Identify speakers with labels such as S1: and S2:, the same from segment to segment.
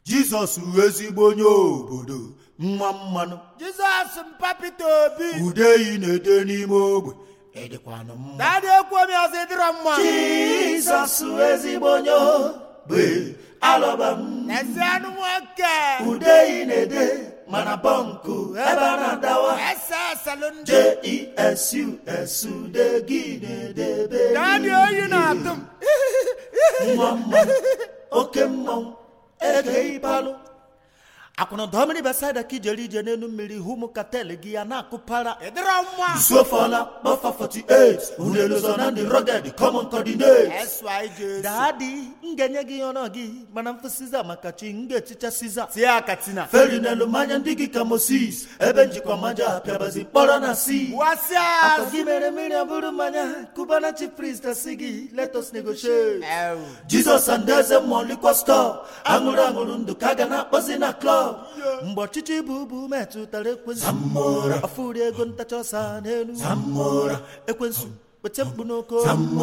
S1: Jizọs ezigbo onye obodo nwa mmanụ.
S2: Jizọs mpapịta obi.
S1: Ude yi na-ede n'ime ogbe edekwanụ mma.
S2: Dadị ekwu omi ọzọ ịdịrọ mma.
S1: Jizọs ezigbo onye ogbe alọba m.
S2: Ezi anụ nwoke.
S1: Ude yi na-ede mana bọnkụ ebe a na-adawa.
S2: Esalụndị.
S1: JESUS ude gị na-edebe.
S2: Dadị oyi na-atụ m.
S1: Nwa mmanụ oke mmanwụ eke ịbalụ. Akwụna domini beside kijeri ije n'elu mmiri humu katel gị ya na-akụpara.
S2: Ịdịrọ mma.
S1: Sofala buffer 48 unelozo na ndị rugged common coordinates.
S2: SYJ.
S1: Daddy ngenye gị ọnọ gị mana mfụsiza maka chi ngechicha siza.
S2: Tie akatina.
S1: Feri n'elu manya ndị gị ka Moses ebe njikwa maja apịabazi mkpọrọ na si.
S2: Wasias.
S1: Akọ gị mere mmiri abụrụ mmanya kubana chief priest asị gị let us negotiate. Jesus and eze mmụọ likwa store aṅụrụ ndụ ka ga na-akpọzi na club. Mgbe ọchịchị bụ metụtara ekwensu afụri ego ntacha ọsa n'elu ekwensu wete mkpu n'oko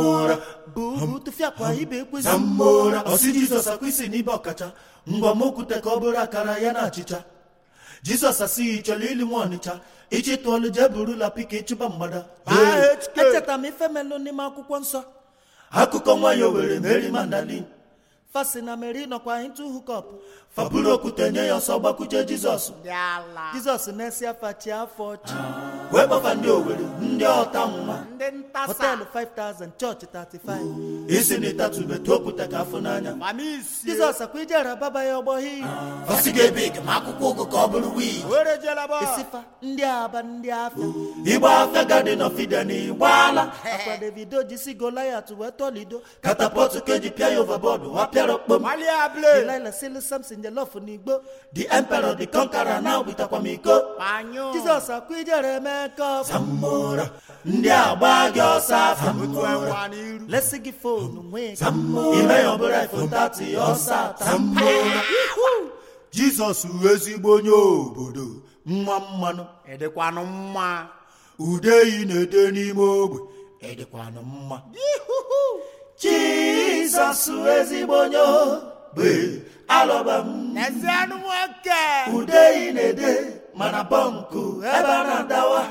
S1: bụ tụfịa kwa ibe ekwensu ọsị Jizọs akwa isi n'ibe ọkacha ngwa m okwute ka ọ bụrụ akara ya na achịcha. Jizọs asị chọrọ ili nwa Ọnịcha iji tụọlụ jee burula pika ịchụba mgbada. Echeta m ife melụ n'ime akwụkwọ nsọ akụkọ nwa ya Owere Mary Magdalene Fasina Mary nọkwa into hookup faburu okwute nye ya ọsọ gbakwuche Jizọs. Jizọs na-esi afachi afọ chi wee gbafa ndị Owere ndị ọta nwa họteelụ 5000 chọọchị 35 isi na ịtatụbetụ okwute ka afọ n'anya. Jizọs akwa ijere baba ya ọgbọ hi fasi ga-ebe ike ma akwụkwọ ụgụ ka ọ bụrụ wii isifa ndị aba ndị afịa ịgba afịa gadin of Eden ịgbaala akwa Davido jisi Goliath wee tọlido katapọtụ keji pịa ya overboard wapịara okpom. Delilah sịlụ Samson jelof n'igbo the emperor the conqueror na witakwamiko. Jizọs akwa ijere mekọp Zamora ndị agba gị ọsọ afa lesi gị fonu nwee ime ya ọbụla iPhone 30 ọsọ Zamora. Jizọs ezigbo onye obodo nwa mmanụ
S2: edekwanụ mma.
S1: Ude yi na-ede n'ime ogbe edekwanụ mma. Jizọs ezigbo onye ogbe alọba m.
S2: Ezi anụ nwoke.
S1: Ude yi na-ede mana bọnkụ ebe a na-adawa.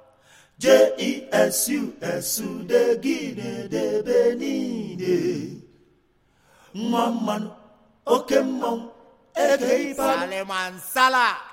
S1: JESUS ude gị na-edebe niile. Nwa mmanụ oke mmanwụ eke ịbalụ.
S2: Saliman Sala.